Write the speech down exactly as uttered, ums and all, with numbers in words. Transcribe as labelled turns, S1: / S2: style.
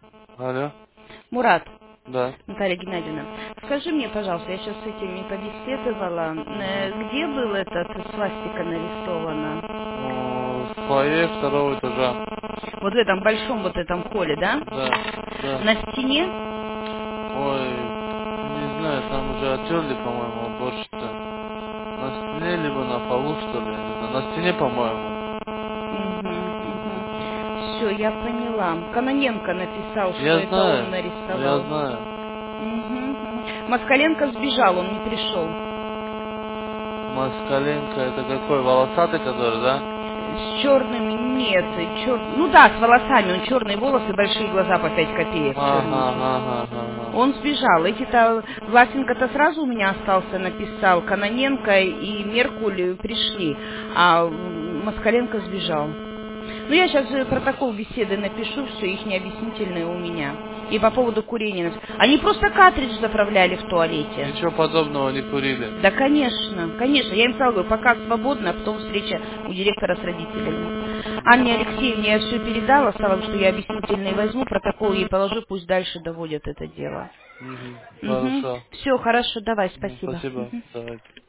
S1: Алло.
S2: Мурат,
S1: Да.
S2: Наталья Геннадьевна, скажи мне, пожалуйста, я сейчас с этими побеседовала, э, где был этот свастика нарисована?
S1: М, В фойе второго этажа.
S2: Вот в этом большом вот этом холле, да?
S1: Да. Да.
S2: На стене?
S1: Ой, не знаю, там уже оттерли, по-моему, больше-то. На стене, либо на полу, что ли, я не знаю. На стене, по-моему.
S2: Все, я поняла. Каноненко написал, что
S1: Я
S2: это он
S1: знаю. Я
S2: нарисовал.
S1: знаю.
S2: Мгм, мгм. Москаленко сбежал, он не пришел.
S1: Москаленко, это какой? Волосатый, который, да?
S2: С черными нет, чер... ну да, с волосами, он черные волосы, большие глаза по пять копеек
S1: Ага,
S2: черненькие.
S1: ага, ага, ага.
S2: Он сбежал. Эти-то, Власенко-то сразу у меня остался, написал, Каноненко и Меркуль пришли, а м, Москаленко сбежал. Ну, я сейчас протокол беседы напишу, все их объяснительные у меня. И по поводу курения. напишу. Они просто картридж заправляли в туалете.
S1: Ничего подобного не курили.
S2: Да, конечно, конечно. Я им сказала, говорю, пока свободно, а потом встреча у директора с родителями. Анне Алексеевне я все передала, сказала, что я объяснительные возьму, протокол ей положу, пусть дальше доводят это дело.
S1: Мгм.
S2: Угу.
S1: Хорошо.
S2: Все, хорошо, давай,
S1: Ну,
S2: спасибо.
S1: спасибо.
S2: Мгм.
S1: Давайте.